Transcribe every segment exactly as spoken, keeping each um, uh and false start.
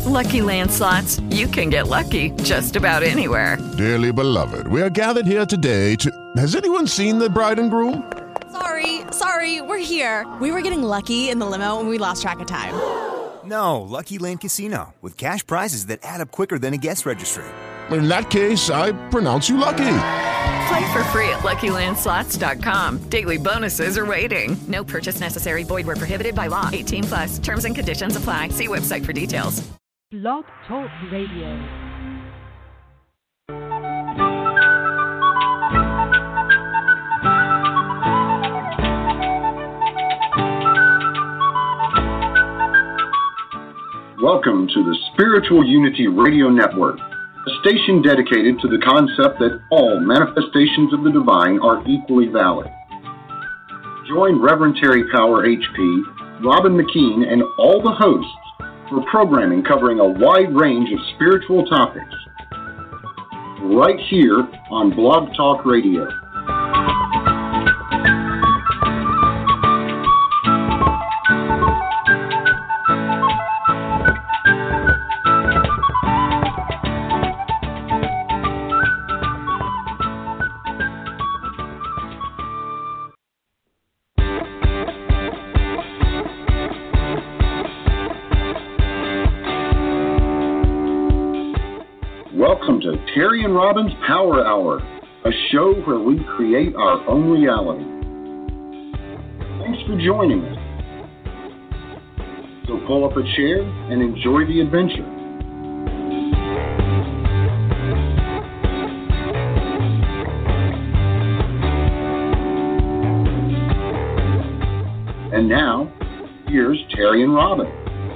Lucky Land Slots, you can get lucky just about anywhere. Dearly beloved, we are gathered here today to... Has anyone seen the bride and groom? Sorry, sorry, we're here. We were getting lucky in the limo and we lost track of time. No, Lucky Land Casino, with cash prizes that add up quicker than a guest registry. In that case, I pronounce you lucky. Play for free at Lucky Land Slots dot com. Daily bonuses are waiting. No purchase necessary. Void where prohibited by law. eighteen plus. Terms and conditions apply. See website for details. Blog Talk Radio. Welcome to the Spiritual Unity Radio Network, a station dedicated to the concept that all manifestations of the divine are equally valid. Join Reverend Terry Power H P, Robin McKean, and all the hosts for programming covering a wide range of spiritual topics, right here on Blog Talk Radio. Welcome to Terry and Robin's Power Hour, a show where we create our own reality. Thanks for joining us. So pull up a chair and enjoy the adventure. And now, here's Terry and Robin.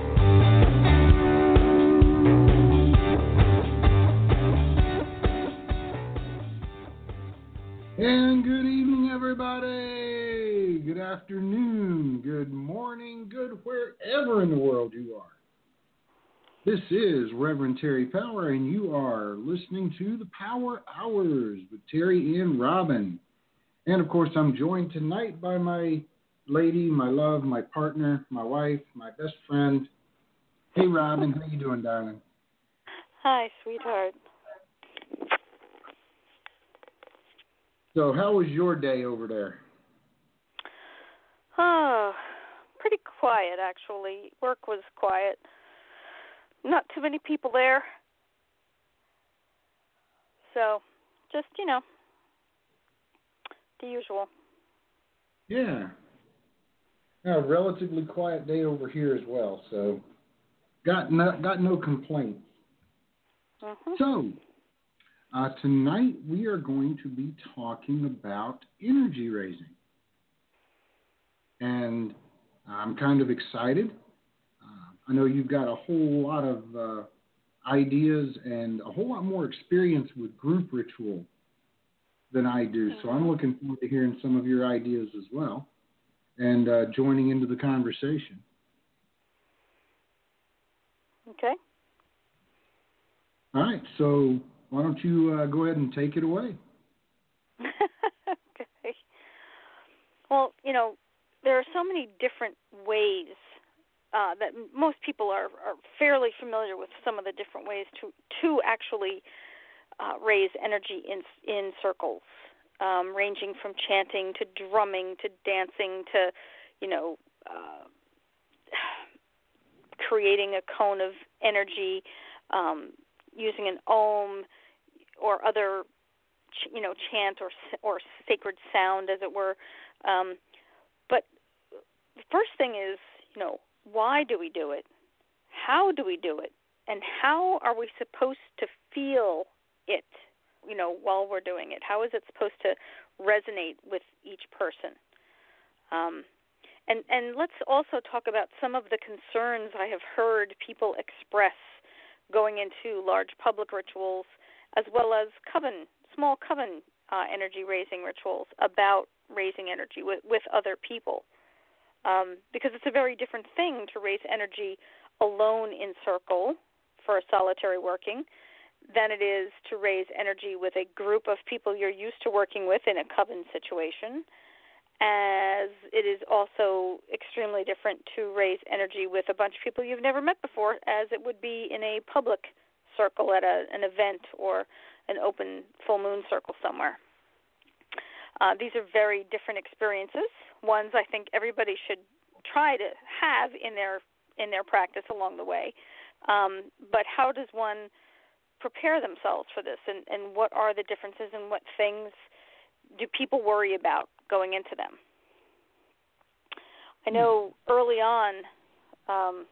And good evening, everybody. Good afternoon, good morning, good wherever in the world you are. This is Reverend Terry Power, and you are listening to the Power Hours with Terry and Robin. And, of course, I'm joined tonight by my lady, my love, my partner, my wife, my best friend. Hey, Robin, how you doing, darling? Hi, sweetheart. So how was your day over there? Oh, pretty quiet, actually. Work was quiet. Not too many people there. So, just, you know, the usual. Yeah. A relatively quiet day over here as well, so got no, got no complaints. Mm-hmm. So, Uh, tonight we are going to be talking about energy raising. And I'm kind of excited. Uh, I know you've got a whole lot of uh, ideas and a whole lot more experience with group ritual than I do. So I'm looking forward to hearing some of your ideas as well and uh, joining into the conversation. Okay. All right, so why don't you uh, go ahead and take it away? Okay. Well, you know, there are so many different ways uh, that most people are, are fairly familiar with some of the different ways to to actually uh, raise energy in in circles, um, ranging from chanting to drumming to dancing to, you know, uh, creating a cone of energy, um, using an ohm or other, you know, chant or or sacred sound, as it were. Um, but the first thing is, you know, why do we do it? How do we do it? And how are we supposed to feel it, you know, while we're doing it? How is it supposed to resonate with each person? Um, and, and let's also talk about some of the concerns I have heard people express going into large public rituals, as well as coven, small coven uh, energy-raising rituals about raising energy with, with other people. Um, because it's a very different thing to raise energy alone in circle for a solitary working than it is to raise energy with a group of people you're used to working with in a coven situation, as it is also extremely different to raise energy with a bunch of people you've never met before, as it would be in a public circle at a, an event or an open full moon circle somewhere. Uh, these are very different experiences, ones I think everybody should try to have in their in their practice along the way. Um, but how does one prepare themselves for this, and, and what are the differences, and what things do people worry about going into them? I know early on, um,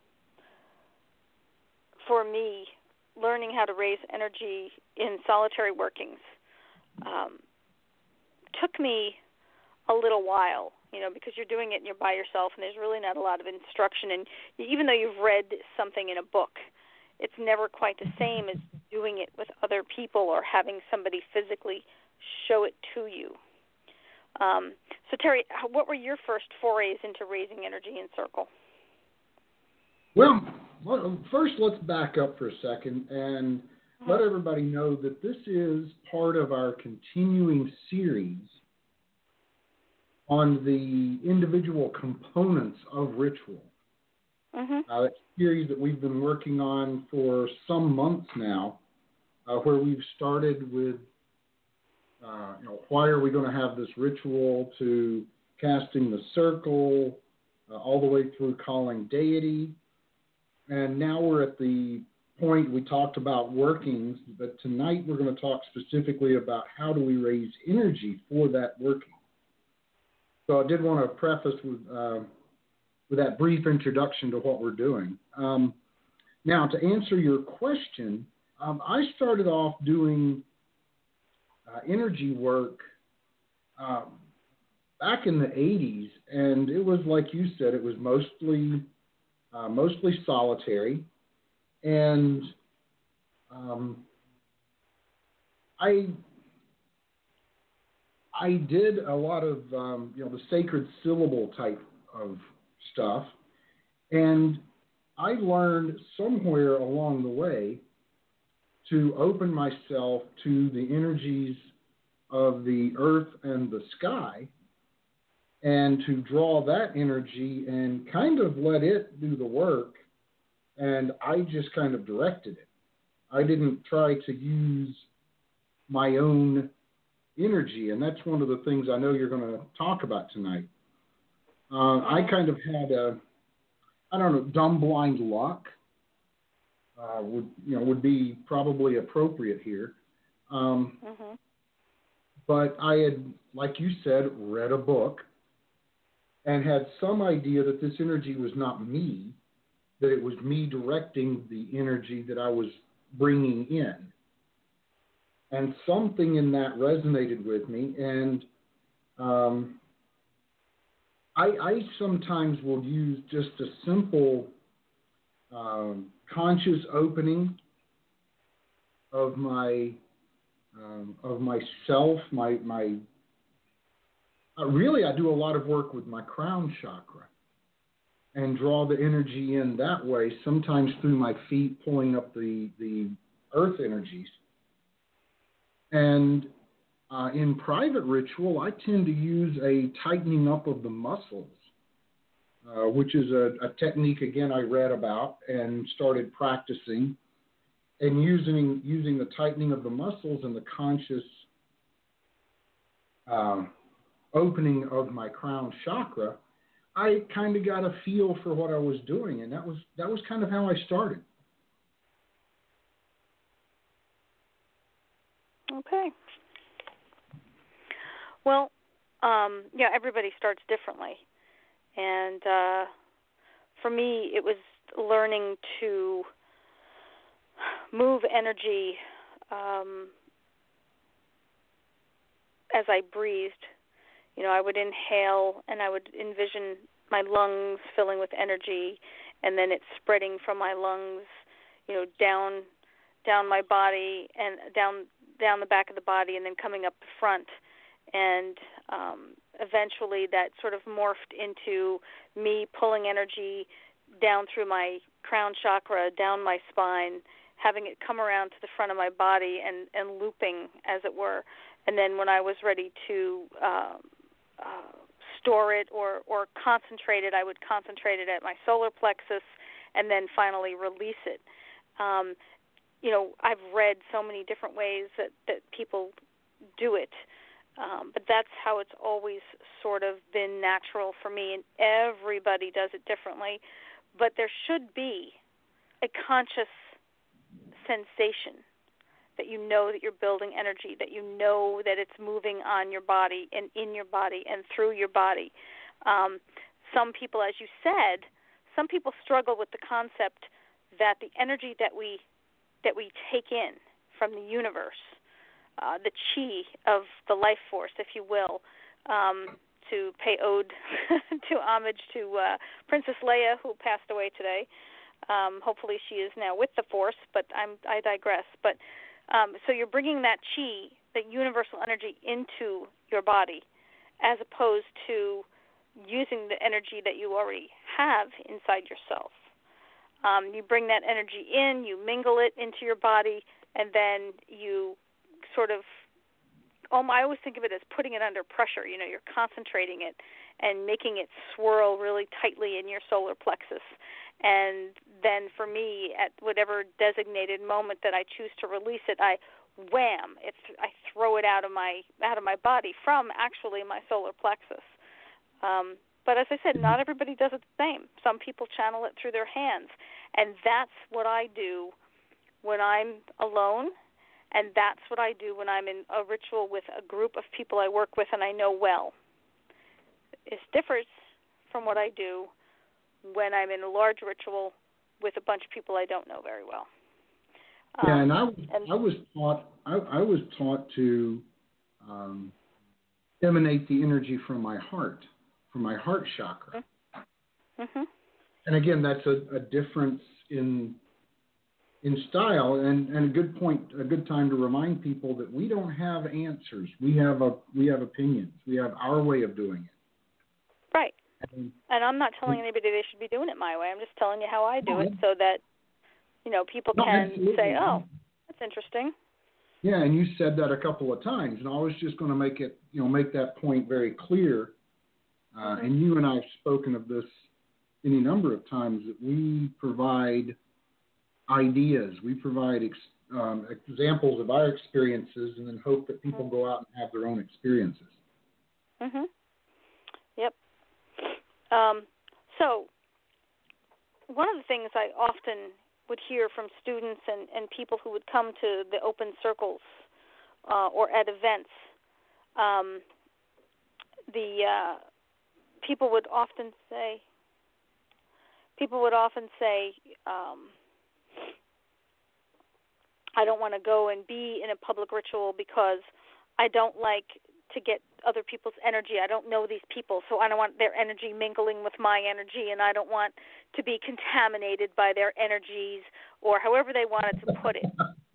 for me, learning how to raise energy in solitary workings um, took me a little while, you know, because you're doing it and you're by yourself, and there's really not a lot of instruction. And even though you've read something in a book, it's never quite the same as doing it with other people or having somebody physically show it to you. Um, so, Terry, what were your first forays into raising energy in circle? Well, first let's back up for a second and mm-hmm. let everybody know that this is part of our continuing series on the individual components of ritual. Mm-hmm. Uh, that's a series that we've been working on for some months now, uh, where we've started with, uh, you know, why are we going to have this ritual, to casting the circle, uh, all the way through calling deity. And now we're at the point we talked about workings, but tonight we're going to talk specifically about how do we raise energy for that working. So I did want to preface with uh, with that brief introduction to what we're doing. Um, now, to answer your question, um, I started off doing uh, energy work uh, back in the eighties, and it was like you said, it was mostly uh, mostly solitary, and um, I. I did a lot of, um, you know, the sacred syllable type of stuff, and I learned somewhere along the way to open myself to the energies of the earth and the sky, and to draw that energy and kind of let it do the work, and I just kind of directed it. I didn't try to use my own energy, and that's one of the things I know you're going to talk about tonight. Uh, I kind of had a, I don't know, dumb blind luck uh, would you know would be probably appropriate here. Um, mm-hmm. But I had, like you said, read a book and had some idea that this energy was not me, that it was me directing the energy that I was bringing in. And something in that resonated with me, and um, I, I sometimes will use just a simple um, conscious opening of my um, of myself. My my uh, really, I do a lot of work with my crown chakra and draw the energy in that way. Sometimes through my feet, pulling up the the earth energies. And uh, in private ritual, I tend to use a tightening up of the muscles, uh, which is a, a technique, again, I read about and started practicing. And using using the tightening of the muscles and the conscious uh, opening of my crown chakra, I kind of got a feel for what I was doing. And that was that was kind of how I started. Okay. Well, um, yeah, everybody starts differently. And uh, for me, it was learning to move energy um, as I breathed. You know, I would inhale and I would envision my lungs filling with energy, and then it spreading from my lungs, you know, down down my body and down down the back of the body, and then coming up the front. And um, eventually that sort of morphed into me pulling energy down through my crown chakra, down my spine, having it come around to the front of my body and, and looping, as it were. And then when I was ready to uh, uh, store it or, or concentrate it. I would concentrate it at my solar plexus and then finally release it. Um, you know, I've read so many different ways that, that people do it, um, but that's how it's always sort of been natural for me, and everybody does it differently. But there should be a conscious sensation that you know that you're building energy, that you know that it's moving on your body and in your body and through your body. Um, some people, as you said, some people struggle with the concept that the energy that we that we take in from the universe, uh, the chi of the life force, if you will, um, to pay ode to homage to uh, Princess Leia, who passed away today. Um, hopefully she is now with the Force, but I'm, I digress. But um, so you're bringing that chi, that universal energy, into your body, as opposed to using the energy that you already have inside yourself. Um, you bring that energy in, you mingle it into your body, and then you sort of, um, I always think of it as putting it under pressure. You know, you're concentrating it and making it swirl really tightly in your solar plexus. And then for me, at whatever designated moment that I choose to release it, I wham, it, I throw it out of my out of my body from actually my solar plexus. Um, but as I said, not everybody does it the same. Some people channel it through their hands, and that's what I do when I'm alone, and that's what I do when I'm in a ritual with a group of people I work with and I know well. It differs from what I do when I'm in a large ritual with a bunch of people I don't know very well. Um, yeah, and I was, and I was taught I, I was taught to um, emanate the energy from my heart, from my heart chakra. Mm-hmm. And again, that's a, a difference in in style, and, and a good point, a good time to remind people that we don't have answers. We have a we have opinions. We have our way of doing it. Right. And, and I'm not telling anybody they should be doing it my way. I'm just telling you how I do it, so that you know people no, can absolutely. say, "Oh, that's interesting." Yeah, and you said that a couple of times, and I was just going to make it, you know, make that point very clear. Uh, mm-hmm. And you and I have spoken of this any number of times, that we provide ideas, we provide ex, um, examples of our experiences, and then hope that people mm-hmm. go out and have their own experiences. Mhm. Yep. Um, so one of the things I often would hear from students and, and people who would come to the open circles uh, or at events, um, the uh, people would often say, people would often say, um, I don't want to go and be in a public ritual because I don't like to get other people's energy. I don't know these people, so I don't want their energy mingling with my energy, and I don't want to be contaminated by their energies, or however they wanted to put it.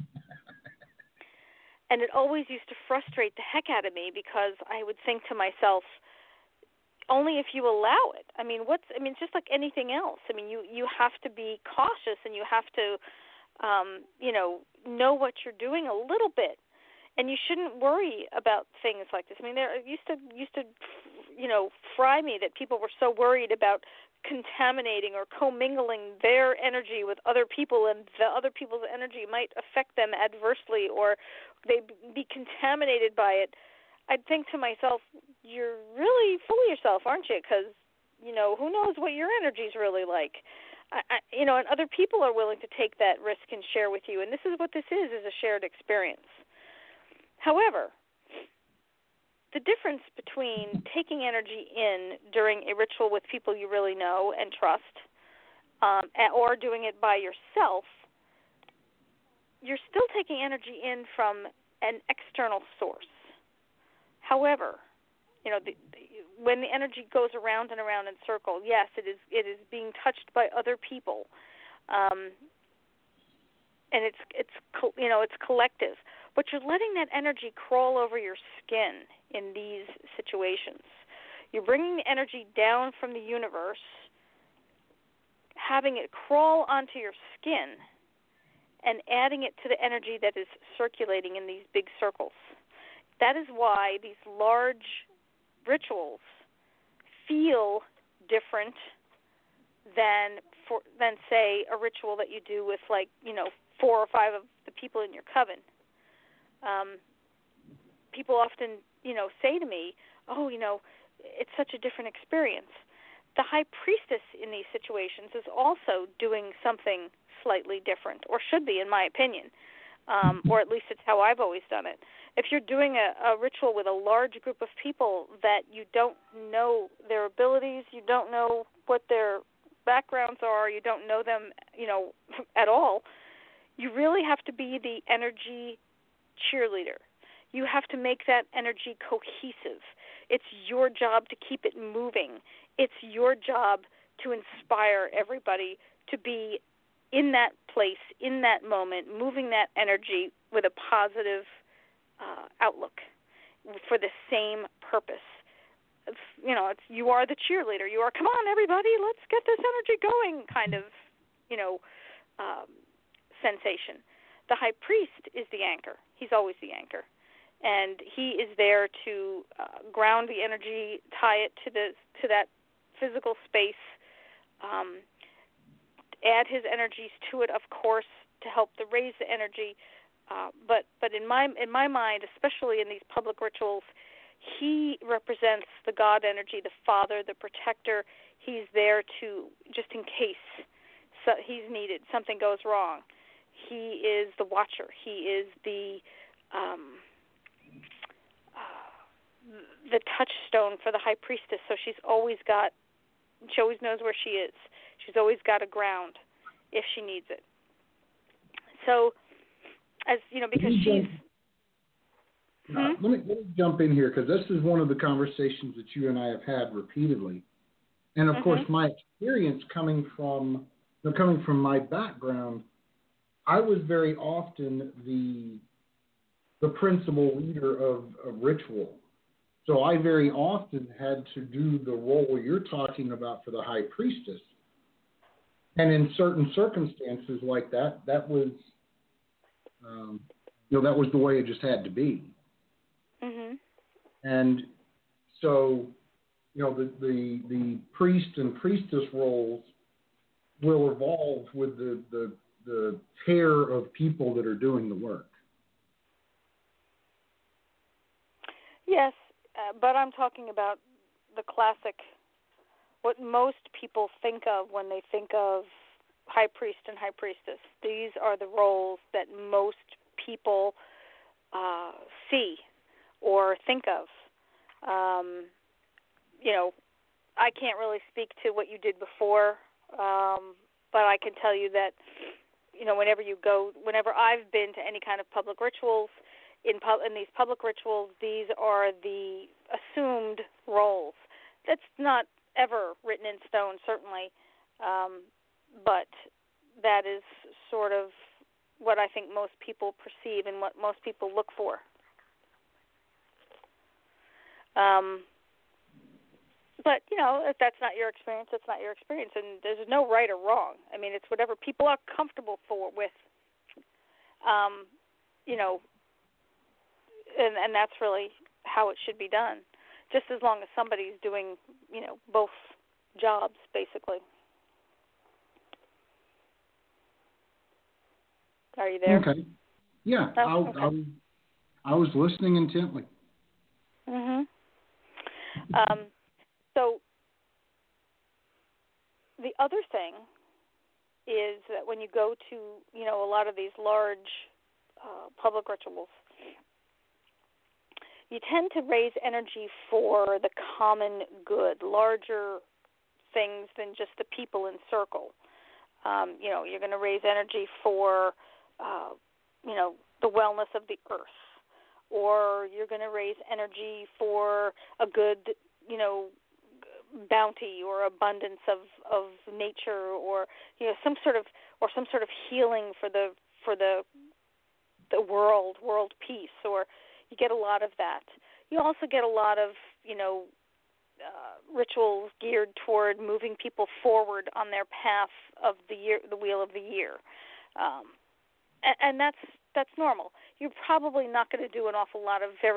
And it always used to frustrate the heck out of me, because I would think to myself, only if you allow it. I mean, what's? I mean, it's just like anything else. I mean, you, you have to be cautious, and you have to, um, you know, know what you're doing a little bit. And you shouldn't worry about things like this. I mean, there used to used to, you know, fry me that people were so worried about contaminating or commingling their energy with other people, and the other people's energy might affect them adversely, or they'd be contaminated by it. I'd think to myself, you're really full of yourself, aren't you? Because, you know, who knows what your energy is really like. I, I, you know, and other people are willing to take that risk and share with you. And this is what this is, is a shared experience. However, the difference between taking energy in during a ritual with people you really know and trust, um, or doing it by yourself, you're still taking energy in from an external source. However, you know, the, the, when the energy goes around and around in circle, yes, it is it is being touched by other people, um, and it's it's you know it's collective. But you're letting that energy crawl over your skin in these situations. You're bringing the energy down from the universe, having it crawl onto your skin, and adding it to the energy that is circulating in these big circles. That is why these large rituals feel different than for than say a ritual that you do with like you know four or five of the people in your coven. Um, people often you know say to me, "Oh, you know, it's such a different experience." The high priestess in these situations is also doing something slightly different, or should be, in my opinion, um, or at least it's how I've always done it. If you're doing a, a ritual with a large group of people that you don't know their abilities, you don't know what their backgrounds are, you don't know them, you know, at all, you really have to be the energy cheerleader. You have to make that energy cohesive. It's your job to keep it moving. It's your job to inspire everybody to be in that place, in that moment, moving that energy with a positive uh, outlook for the same purpose. It's, you know, it's you are the cheerleader. You are, come on, everybody, let's get this energy going kind of, you know, um, sensation. The high priest is the anchor. He's always the anchor. And he is there to uh, ground the energy, tie it to the to that physical space, um, add his energies to it, of course, to help to raise the energy. Uh, but but in my in my mind, especially in these public rituals, he represents the God energy, the Father, the protector. He's there to just in case so he's needed, something goes wrong. He is the watcher. He is the um, the touchstone for the high priestess, so she's always got, she always knows where she is. She's always got a ground if she needs it. So, as you know, because she's... Uh, hmm? let, me, let me jump in here, because this is one of the conversations that you and I have had repeatedly. And, of mm-hmm. course, my experience coming from, you know, coming from my background, I was very often the the principal leader of a ritual. So I very often had to do the role you're talking about for the high priestess. And in certain circumstances like that, that was, um, you know, that was the way it just had to be. Mm-hmm. And so, you know, the, the, the priest and priestess roles will evolve with the, the, the pair of people that are doing the work. Yes, uh, but I'm talking about the classic, what most people think of when they think of high priest and high priestess. These are the roles that most people uh, see or think of. Um, you know, I can't really speak to what you did before, um, but I can tell you that, you know, whenever you go, whenever I've been to any kind of public rituals, In, pub, in these public rituals, these are the assumed roles. That's not ever written in stone, certainly, um, but that is sort of what I think most people perceive and what most people look for. Um, but, you know, if that's not your experience, that's not your experience, and there's no right or wrong. I mean, it's whatever people are comfortable for with, um, you know, And, and that's really how it should be done, just as long as somebody's doing, you know, both jobs, basically. Are you there? Okay. Yeah, oh, I'll, okay. I'll, I was listening intently. Mm-hmm. Um, so the other thing is that when you go to, you know, a lot of these large uh, public rituals, you tend to raise energy for the common good, larger things than just the people in circle. Um, you know, you're going to raise energy for, uh, you know, the wellness of the earth, or you're going to raise energy for a good, you know, bounty or abundance of, of nature, or you know, some sort of or some sort of healing for the for the the world, world peace, or you get a lot of that. You also get a lot of, you know, uh, rituals geared toward moving people forward on their path of the year, the wheel of the year, um, and, and that's that's normal. You're probably not going to do an awful lot of very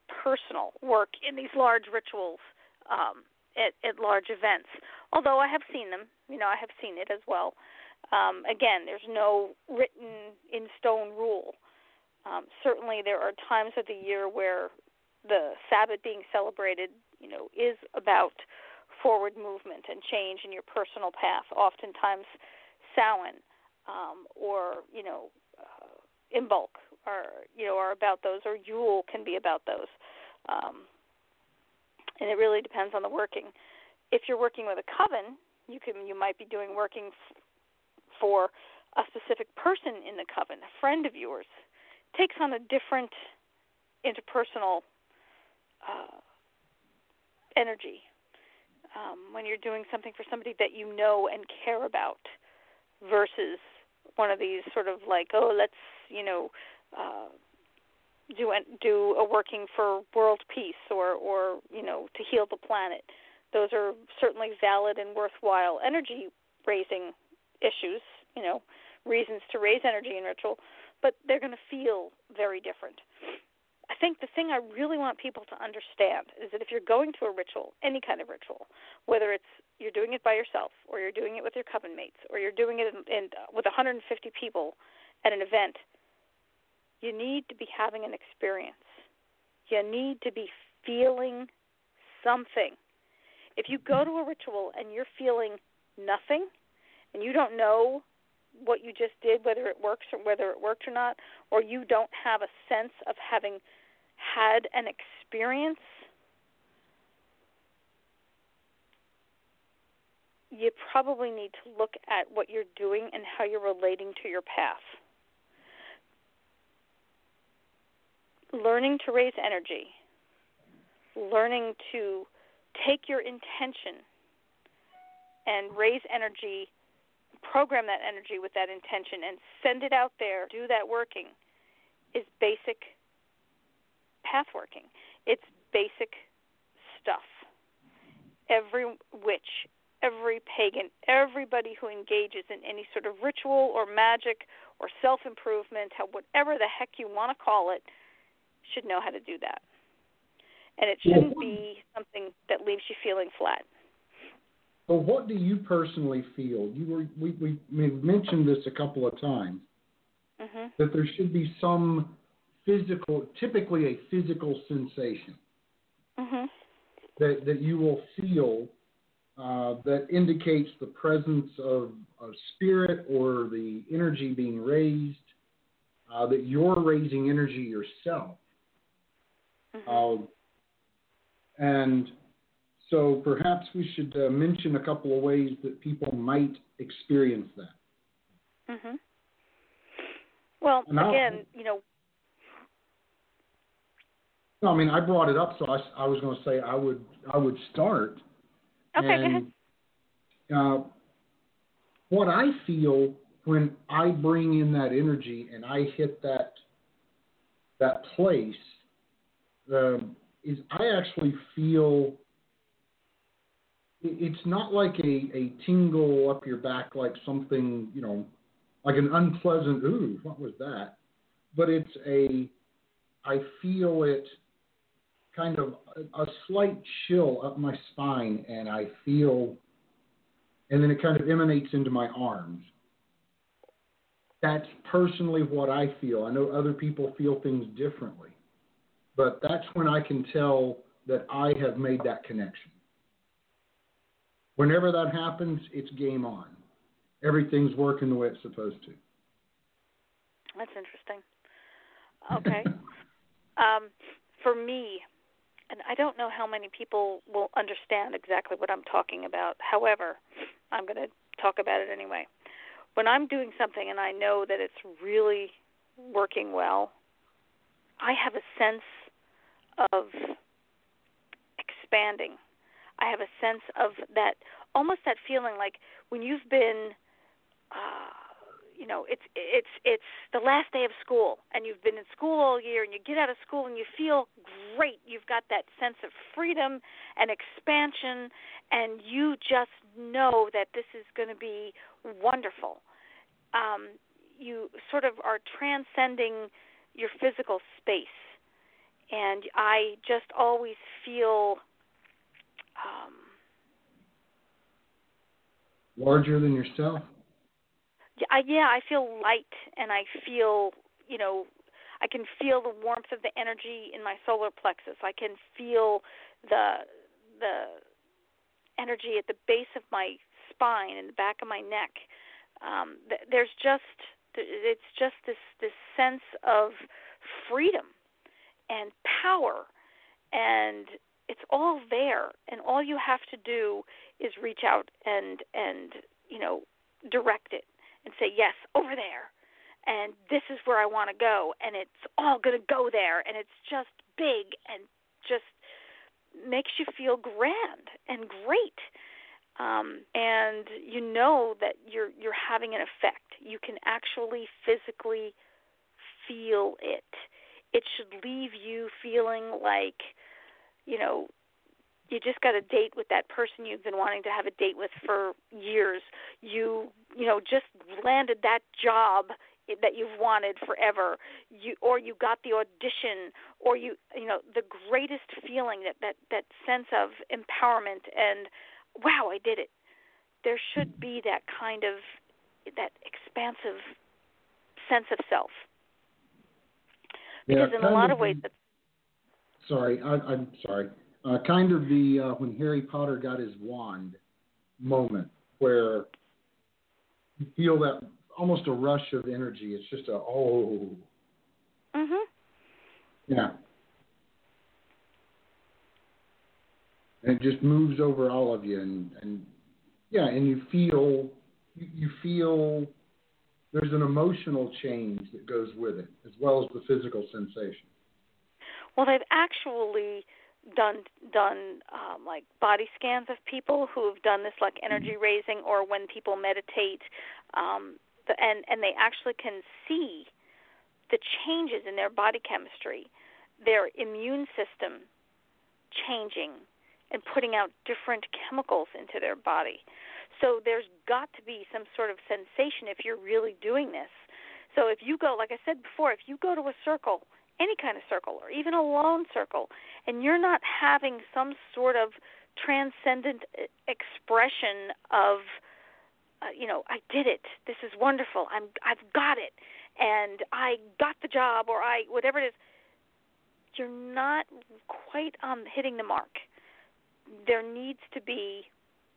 personal work in these large rituals um, at, at large events. Although I have seen them, you know, I have seen it as well. Um, again, there's no written in stone rule. Um, certainly, there are times of the year where the Sabbath being celebrated, you know, is about forward movement and change in your personal path. Oftentimes, Samhain um, or you know, uh, Imbolc are you know are about those, or Yule can be about those, um, and it really depends on the working. If you're working with a coven, you can you might be doing working f- for a specific person in the coven, a friend of yours. It takes on a different interpersonal uh, energy um, when you're doing something for somebody that you know and care about, versus one of these sort of like, oh, let's you know uh, do a, do a working for world peace or or you know to heal the planet. Those are certainly valid and worthwhile energy raising issues, you know, reasons to raise energy in ritual, but they're going to feel very different. I think the thing I really want people to understand is that if you're going to a ritual, any kind of ritual, whether it's you're doing it by yourself or you're doing it with your coven mates or you're doing it in, in, with one hundred fifty people at an event, you need to be having an experience. You need to be feeling something. If you go to a ritual and you're feeling nothing and you don't know what you just did, whether it works or whether it worked or not, or you don't have a sense of having had an experience, you probably need to look at what you're doing and how you're relating to your path. Learning to raise energy, learning to take your intention and raise energy, program that energy with that intention and send it out there, do that working, is basic path working. It's basic stuff. Every witch, every pagan, everybody who engages in any sort of ritual or magic or self-improvement, whatever the heck you want to call it, should know how to do that. And it shouldn't be something that leaves you feeling flat. Well, what do you personally feel? You were we we, we mentioned this a couple of times, mm-hmm. that there should be some physical, typically a physical sensation mm-hmm. that that you will feel uh, that indicates the presence of a spirit or the energy being raised, uh, that you're raising energy yourself. Mm-hmm. Uh, and so perhaps we should uh, mention a couple of ways that people might experience that. Mm-hmm. Well, and again, you know. No, I mean, I brought it up, so I, I was going to say I would I would start. Okay, and, go ahead. Uh, what I feel when I bring in that energy and I hit that that place um, is I actually feel. It's not like a, a tingle up your back, like something, you know, like an unpleasant, ooh, what was that? But it's a, I feel it kind of a, a slight chill up my spine, and I feel, and then it kind of emanates into my arms. That's personally what I feel. I know other people feel things differently, but that's when I can tell that I have made that connection. Whenever that happens, it's game on. Everything's working the way it's supposed to. That's interesting. Okay. um, for me, and I don't know how many people will understand exactly what I'm talking about. However, I'm going to talk about it anyway. When I'm doing something and I know that it's really working well, I have a sense of expanding. I have a sense of that, almost that feeling like when you've been, uh, you know, it's it's it's the last day of school, and you've been in school all year, and you get out of school and you feel great. You've got that sense of freedom and expansion, and you just know that this is going to be wonderful. Um, you sort of are transcending your physical space, and I just always feel um, larger than yourself. Yeah, I, yeah, I feel light, and I feel, you know, I can feel the warmth of the energy in my solar plexus. I can feel the the energy at the base of my spine and the back of my neck. Um, th- there's just, it's just this, this sense of freedom and power, and it's all there. And all you have to do is reach out and, and you know, direct it and say, yes, over there. And this is where I want to go, and it's all going to go there, and it's just big and just makes you feel grand and great. Um, and you know that you're you're having an effect. You can actually physically feel it. It should leave you feeling like, you know, you just got a date with that person you've been wanting to have a date with for years. You, you know, just landed that job that you've wanted forever, you or you got the audition, or you, you know, the greatest feeling, that, that, that sense of empowerment and, wow, I did it. There should be that kind of, that expansive sense of self. Because yeah, in a lot of, of ways, the, it's, sorry, I, I'm sorry. Uh, kind of the uh, when Harry Potter got his wand moment, where you feel that almost a rush of energy. It's just a oh. Mhm. Yeah. And it just moves over all of you, and, and yeah, and you feel you, you feel there's an emotional change that goes with it, as well as the physical sensation. Well, they've actually done done um, like body scans of people who have done this, like energy raising, or when people meditate, um, the, and and they actually can see the changes in their body chemistry, their immune system changing and putting out different chemicals into their body. So there's got to be some sort of sensation if you're really doing this. So if you go, like I said before, if you go to a circle, any kind of circle, or even a lone circle, and you're not having some sort of transcendent expression of, uh, you know, I did it, this is wonderful, I'm, I've got it, and I got the job, or I, whatever it is, you're not quite um, hitting the mark. There needs to be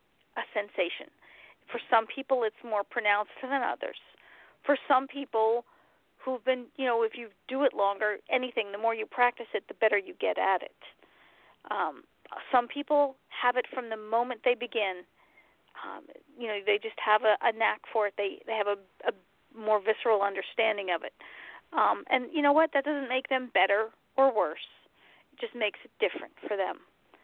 a sensation. For some people, it's more pronounced than others. For some people who've been, you know, if you do it longer, anything, the more you practice it, the better you get at it. Um, some people have it from the moment they begin. Um, you know, they just have a, a knack for it. They they have a, a more visceral understanding of it. Um, and you know what? That doesn't make them better or worse. It just makes it different for them.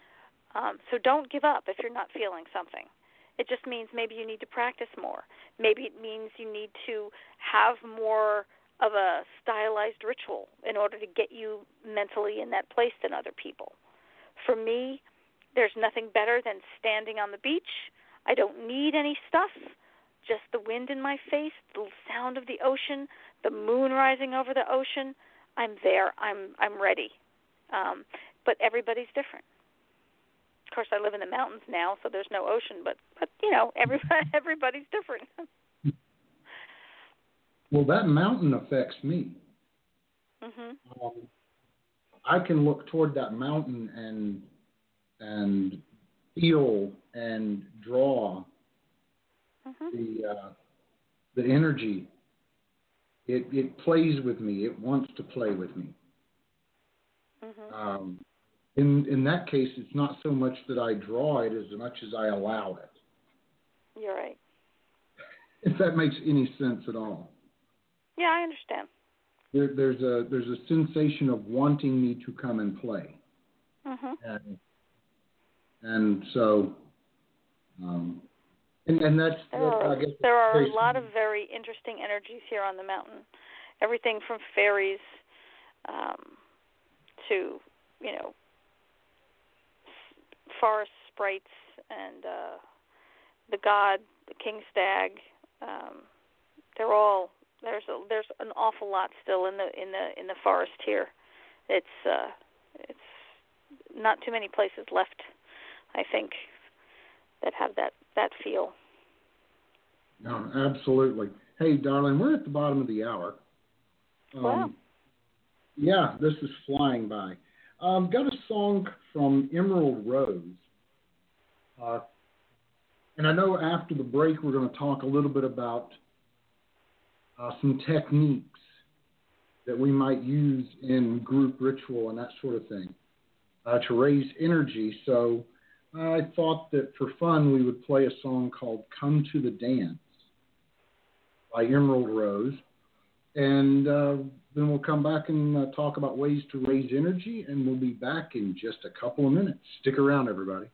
Um, so don't give up if you're not feeling something. It just means maybe you need to practice more. Maybe it means you need to have more of a stylized ritual in order to get you mentally in that place than other people. For me, there's nothing better than standing on the beach. I don't need any stuff, just the wind in my face, the sound of the ocean, the moon rising over the ocean. I'm there. I'm I'm ready. Um, but everybody's different. Of course, I live in the mountains now, so there's no ocean. But, but you know, everybody everybody's different. Well, that mountain affects me. Mhm. Um, I can look toward that mountain and and feel and draw Mhm. the uh, the energy. It it plays with me. It wants to play with me. Mhm. Um, in in that case, it's not so much that I draw it as much as I allow it. You're right. If that makes any sense at all. Yeah, I understand. There, there's a there's a sensation of wanting me to come and play. Mhm. And, and so, um, and, and that's, There that's are, I guess there are very a lot of similar. very interesting energies here on the mountain. Everything from fairies um, to, you know, forest sprites and uh, the god, the king stag. Um, they're all there's a, there's an awful lot still in the in the in the forest here. It's uh, it's not too many places left, I think, that have that, that feel. No, absolutely. Hey, darling, we're at the bottom of the hour. Um, Wow. Yeah, this is flying by. Um, got a song from Emerald Rose. Uh, and I know after the break we're going to talk a little bit about uh, some techniques that we might use in group ritual and that sort of thing uh, to raise energy. So I thought that for fun we would play a song called Come to the Dance by Emerald Rose. And uh, then we'll come back and uh, talk about ways to raise energy, and we'll be back in just a couple of minutes. Stick around, everybody.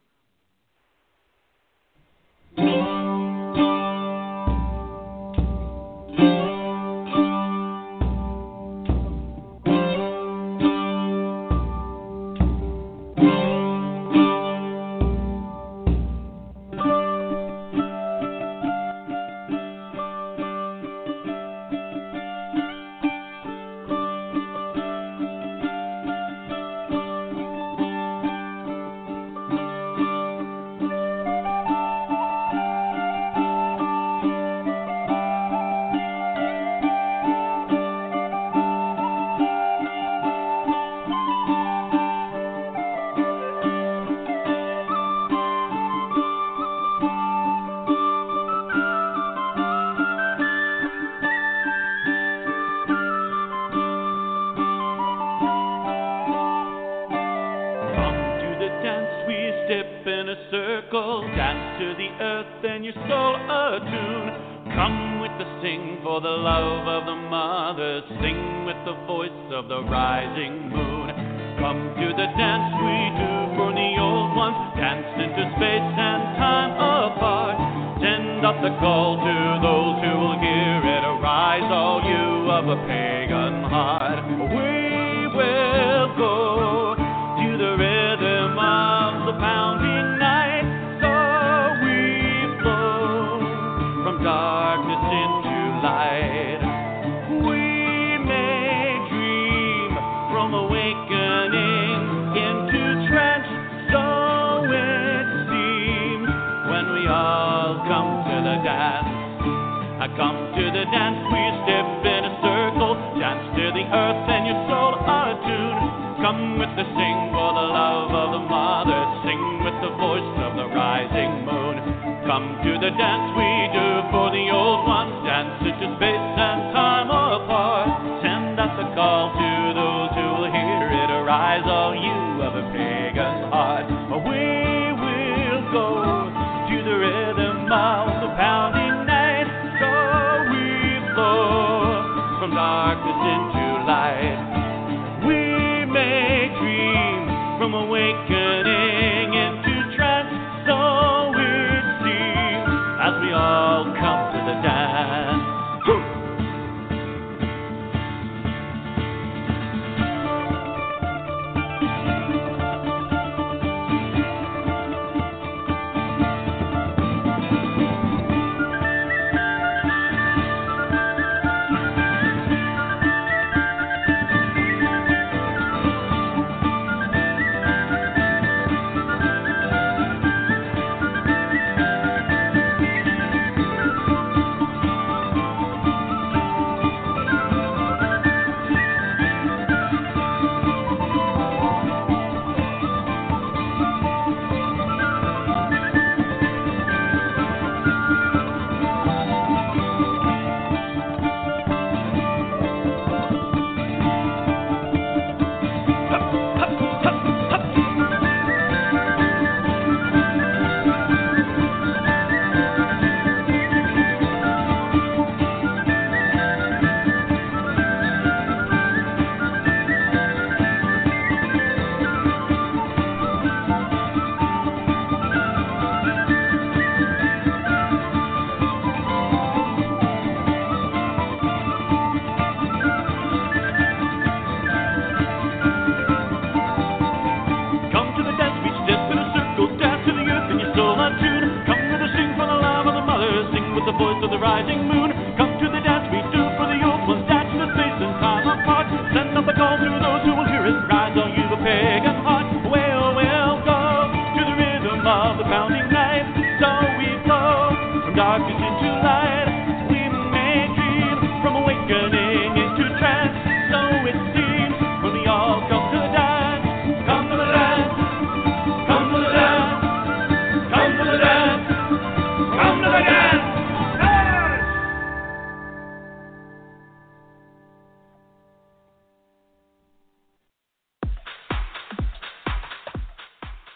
Send up the call to those who will hear it. Rise, all you the pagan.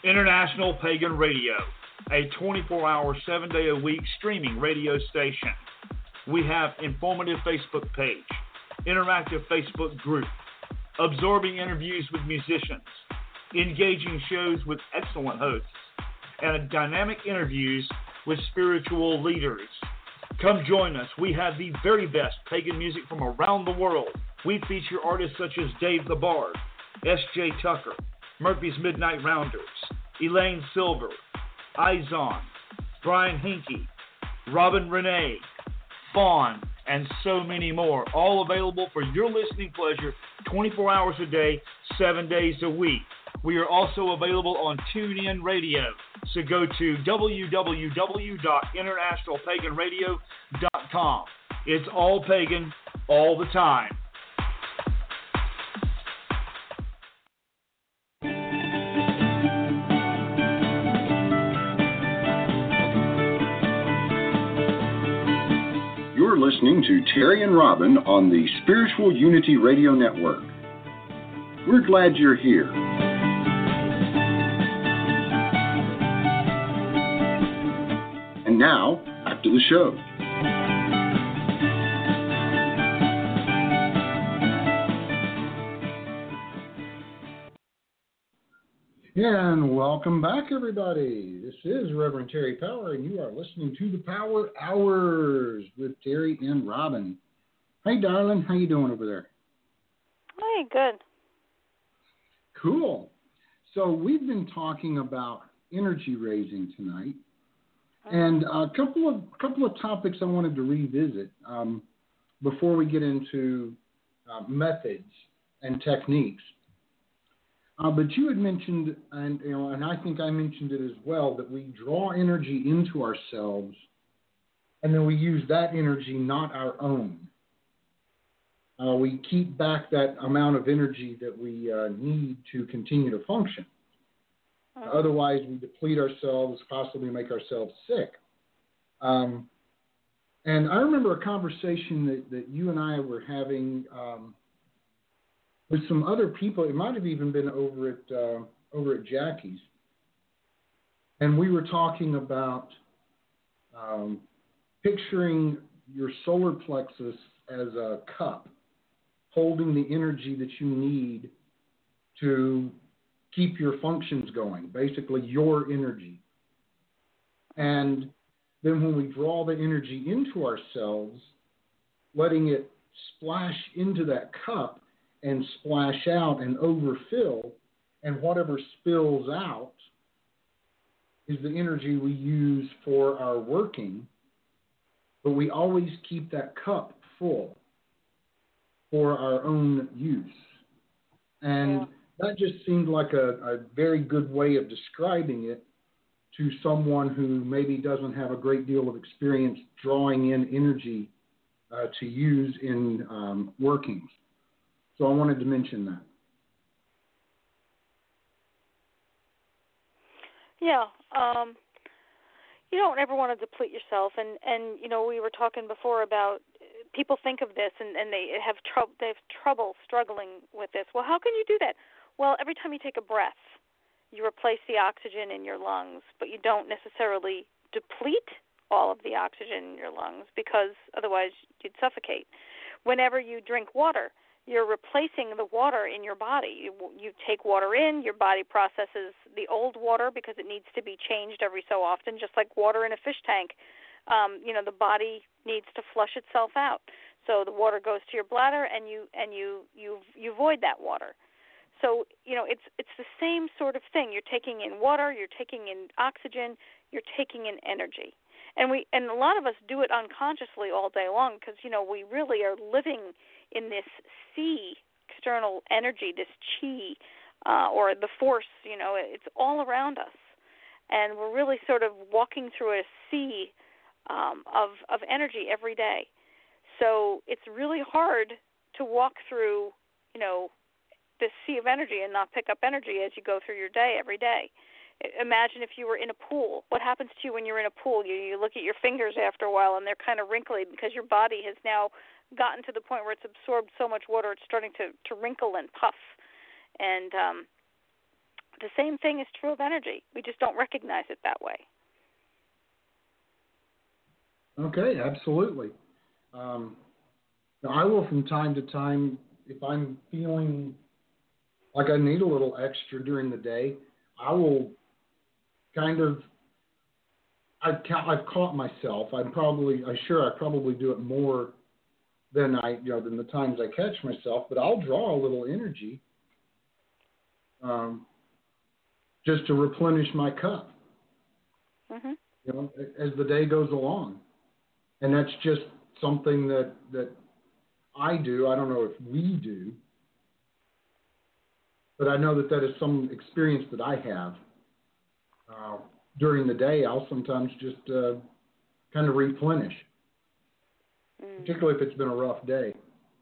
International Pagan Radio, a twenty-four hour, seven day a week streaming radio station. We have informative Facebook page, interactive Facebook group, absorbing interviews with musicians, engaging shows with excellent hosts, and dynamic interviews with spiritual leaders. Come join us. We have the very best pagan music from around the world. We feature artists such as Dave the Bard, S J Tucker, Murphy's Midnight Rounders, Elaine Silver, Izon, Brian Hinkie, Robin Renee, Fawn, and so many more, all available for your listening pleasure twenty-four hours a day, seven days a week. We are also available on TuneIn Radio, so go to w w w dot international pagan radio dot com. It's all pagan, all the time. You're listening to Terry and Robin on the Spiritual Unity Radio Network. We're glad you're here. And now, back to the show. And welcome back, everybody. This is Reverend Terry Power, and you are listening to the Power Hours with Terry and Robin. Hey, darling, how you doing over there? Hey, good. Cool. So we've been talking about energy raising tonight, and a couple of couple of topics I wanted to revisit um, before we get into uh, methods and techniques. Uh, but you had mentioned, and you know, and I think I mentioned it as well, that we draw energy into ourselves, and then we use that energy, not our own. Uh, we keep back that amount of energy that we uh, need to continue to function. Uh, otherwise, we deplete ourselves, possibly make ourselves sick. Um, and I remember a conversation that, that you and I were having um, with some other people. It might have even been over at uh, over at Jackie's, and we were talking about um, picturing your solar plexus as a cup, holding the energy that you need to keep your functions going, basically your energy. And then when we draw the energy into ourselves, letting it splash into that cup and splash out and overfill, and whatever spills out is the energy we use for our working, but we always keep that cup full for our own use. And yeah. That just seemed like a, a very good way of describing it to someone who maybe doesn't have a great deal of experience drawing in energy uh, to use in um, workings. So I wanted to mention that. Yeah, um, you don't ever want to deplete yourself, and, and you know we were talking before about people think of this and, and they have trouble they have trouble struggling with this. Well, how can you do that? Well, every time you take a breath, you replace the oxygen in your lungs, but you don't necessarily deplete all of the oxygen in your lungs because otherwise you'd suffocate. Whenever you drink water, you're replacing the water in your body. You, you take water in, your body processes the old water because it needs to be changed every so often, just like water in a fish tank. Um, you know, the body needs to flush itself out. So the water goes to your bladder, and you and you you you void that water. So you know, it's it's the same sort of thing. You're taking in water, you're taking in oxygen, you're taking in energy. And we and a lot of us do it unconsciously all day long because you know we really are living in this sea, external energy, this chi, uh, or the force. You know, it's all around us, and we're really sort of walking through a sea um, of of energy every day. So it's really hard to walk through, you know, this sea of energy and not pick up energy as you go through your day every day. Imagine if you were in a pool. What happens to you when you're in a pool? You, you look at your fingers after a while, and they're kind of wrinkly because your body has now gotten to the point where it's absorbed so much water it's starting to, to wrinkle and puff. And um, the same thing is true of energy. We just don't recognize it that way. Okay, absolutely. Um, I will from time to time, if I'm feeling like I need a little extra during the day, I will kind of, I've, I've caught myself. I'm probably, I'm sure I probably do it more than I, you know, than the times I catch myself, but I'll draw a little energy um, just to replenish my cup, mm-hmm. you know, as the day goes along. And that's just something that, that I do. I don't know if we do, but I know that that is some experience that I have. Uh, during the day, I'll sometimes just uh, kind of replenish, mm. particularly if it's been a rough day.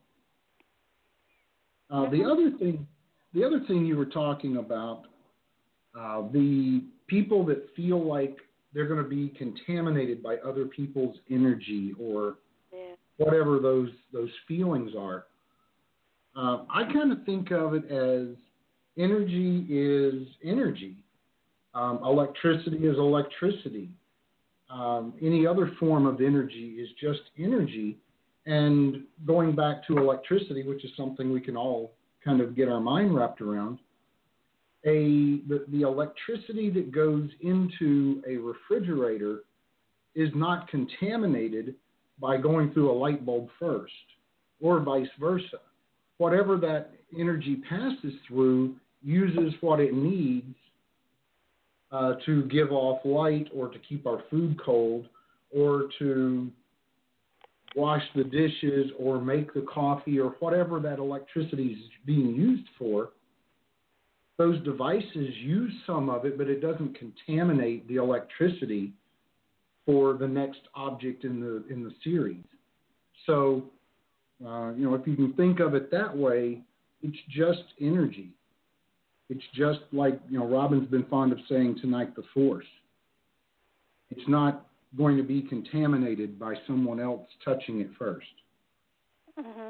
Uh, mm-hmm. The other thing, the other thing you were talking about, uh, the people that feel like they're going to be contaminated by other people's energy or yeah. whatever those those feelings are. Uh, I kind of think of it as energy is energy. Um, electricity is electricity. Um, any other form of energy is just energy. And going back to electricity, which is something we can all kind of get our mind wrapped around, a the, the electricity that goes into a refrigerator is not contaminated by going through a light bulb first, or vice versa. Whatever that energy passes through uses what it needs uh, to give off light, or to keep our food cold, or to wash the dishes, or make the coffee, or whatever that electricity is being used for. Those devices use some of it, but it doesn't contaminate the electricity for the next object in the in the series. So, uh, you know, if you can think of it that way, it's just energy. It's just like, you know, Robin's been fond of saying tonight, the force. It's not going to be contaminated by someone else touching it first. Mm-hmm.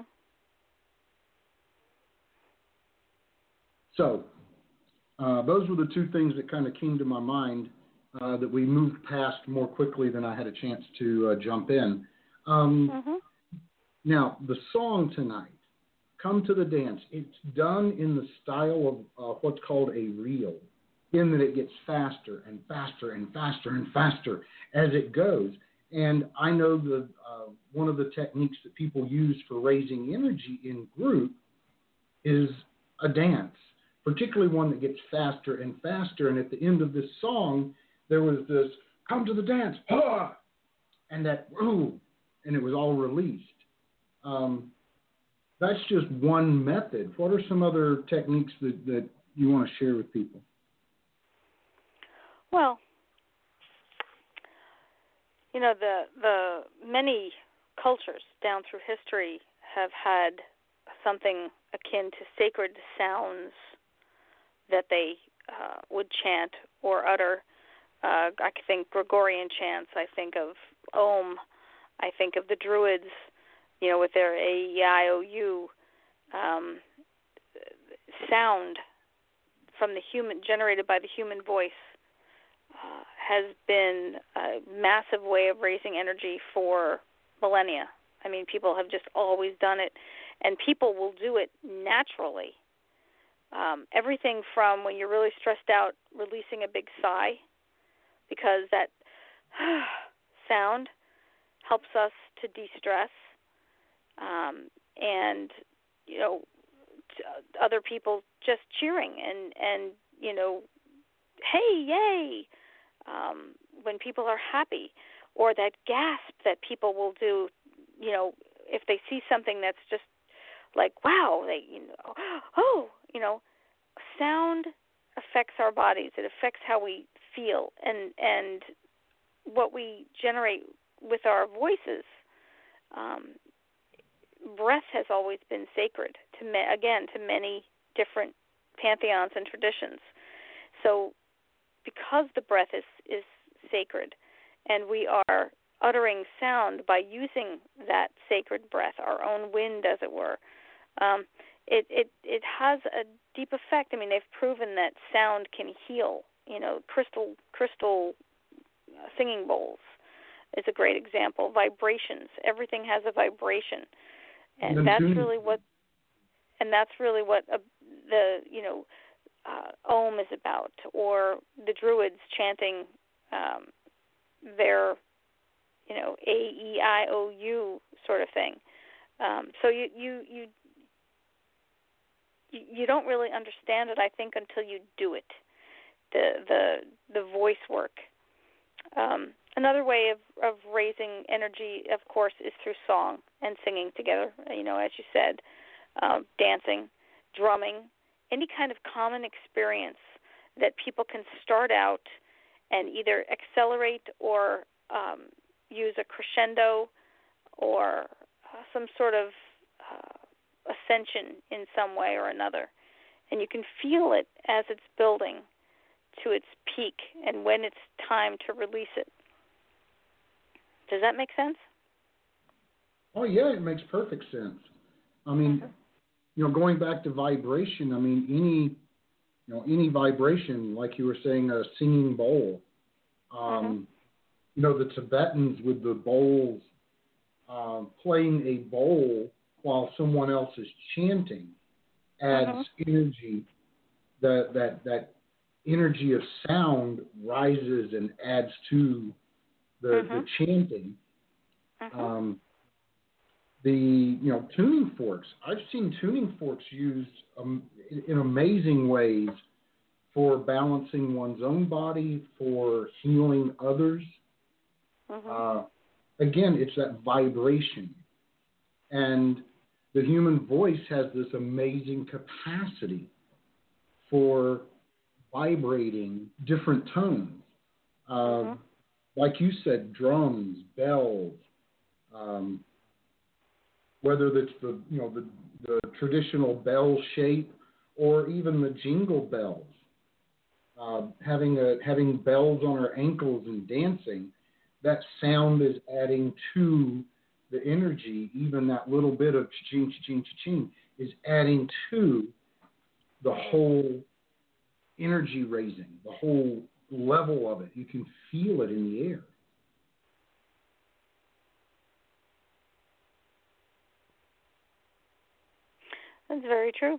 So, uh, those were the two things that kind of came to my mind uh, that we moved past more quickly than I had a chance to uh, jump in. Um, mm-hmm. Now, the song tonight, Come to the Dance, it's done in the style of uh, what's called a reel, in that it gets faster and faster and faster and faster as it goes. And I know the uh, one of the techniques that people use for raising energy in group is a dance, particularly one that gets faster and faster. And at the end of this song, there was this, come to the dance, ha! And that, ooh, and it was all released. Um, that's just one method. What are some other techniques that, that you want to share with people? Well, you know, the the many cultures down through history have had something akin to sacred sounds that they uh, would chant or utter. Uh, I think Gregorian chants. I think of Om. I think of the Druids, you know, with their A E I O U um, sound from the human, generated by the human voice. Uh, has been a massive way of raising energy for millennia. I mean, people have just always done it, and people will do it naturally. Um, everything from when you're really stressed out, releasing a big sigh, because that sound helps us to de-stress, um, and, you know, other people just cheering and, and you know, hey, yay, um, when people are happy, or that gasp that people will do, you know, if they see something that's just like, wow, they, you know, oh, you know, sound affects our bodies. It affects how we feel, and and what we generate with our voices. Um, breath has always been sacred to me, again, to many different pantheons and traditions. So because the breath is, is sacred, and we are uttering sound by using that sacred breath, our own wind, as it were, Um, it, it it has a deep effect. I mean, they've proven that sound can heal. You know, crystal crystal singing bowls is a great example. Vibrations. Everything has a vibration, and The that's tuning- really what. And that's really what uh, the you know uh, Om is about, or the Druids chanting um, their you know A E I O U sort of thing. Um, so you you you you don't really understand it, I think, until you do it. The the the voice work. Um, another way of, of raising energy, of course, is through song and singing together. You know, as you said. Uh, dancing, drumming, any kind of common experience that people can start out and either accelerate or um, use a crescendo or uh, some sort of uh, ascension in some way or another. And you can feel it as it's building to its peak and when it's time to release it. Does that make sense? Oh, yeah, it makes perfect sense. I mean, mm-hmm. you know, going back to vibration, I mean, any, you know, any vibration, like you were saying, a singing bowl. Um, mm-hmm. You know, the Tibetans with the bowls, uh, playing a bowl while someone else is chanting adds mm-hmm. energy. That that that energy of sound rises and adds to the, mm-hmm. the chanting. Mm-hmm. Um, The you know tuning forks. I've seen tuning forks used um, in, in amazing ways for balancing one's own body, for healing others. Mm-hmm. Uh, again, it's that vibration, and the human voice has this amazing capacity for vibrating different tones. Uh, mm-hmm. Like you said, drums, bells. Um, Whether it's the you know the, the traditional bell shape or even the jingle bells, uh, having a having bells on our ankles and dancing, that sound is adding to the energy. Even that little bit of cha-ching, cha-ching, cha-ching is adding to the whole energy raising, the whole level of it. You can feel it in the air. That's very true.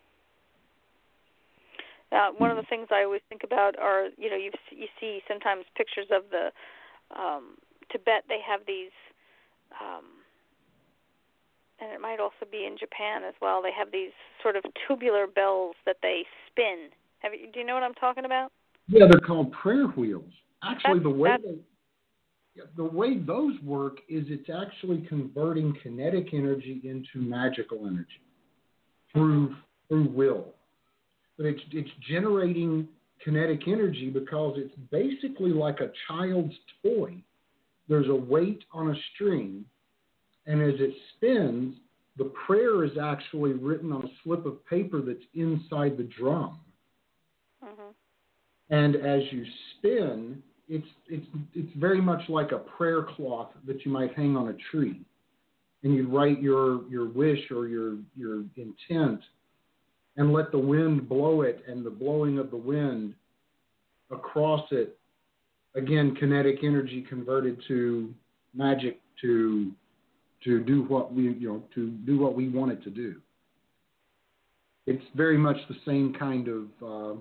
Uh, one of the things I always think about are, you know, you you see sometimes pictures of the um, Tibet. They have these, um, and it might also be in Japan as well. They have these sort of tubular bells that they spin. Have you, do you know what I'm talking about? Yeah, they're called prayer wheels. Actually, that's, the way that's, they, the way those work is it's actually converting kinetic energy into magical energy. Through through will, but it's it's generating kinetic energy because it's basically like a child's toy. There's a weight on a string, and as it spins, the prayer is actually written on a slip of paper that's inside the drum. Mm-hmm. And as you spin, it's it's it's very much like a prayer cloth that you might hang on a tree. And you write your, your wish or your your intent and let the wind blow it, and the blowing of the wind across it, again, kinetic energy converted to magic to to do what we you know to do what we want it to do. It's very much the same kind of uh,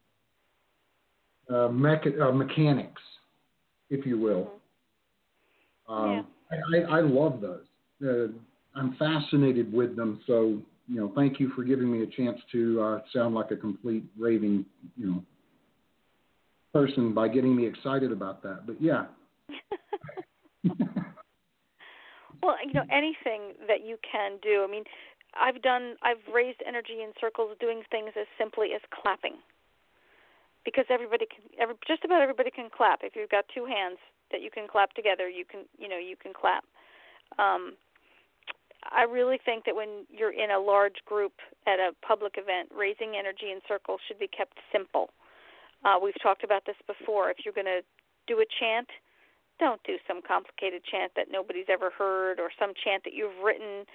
uh, mecha- uh, mechanics, if you will. Mm-hmm. Um, yeah. I, I love those. Uh, I'm fascinated with them, so you know. Thank you for giving me a chance to uh, sound like a complete raving, you know, person by getting me excited about that. But yeah. Well, you know, anything that you can do. I mean, I've done. I've raised energy in circles doing things as simply as clapping, because everybody can. Every, just about everybody can clap. If you've got two hands that you can clap together, you can. You know, you can clap. Um, I really think that when you're in a large group at a public event, raising energy in circles should be kept simple. Uh, we've talked about this before. If you're going to do a chant, don't do some complicated chant that nobody's ever heard or some chant that you've written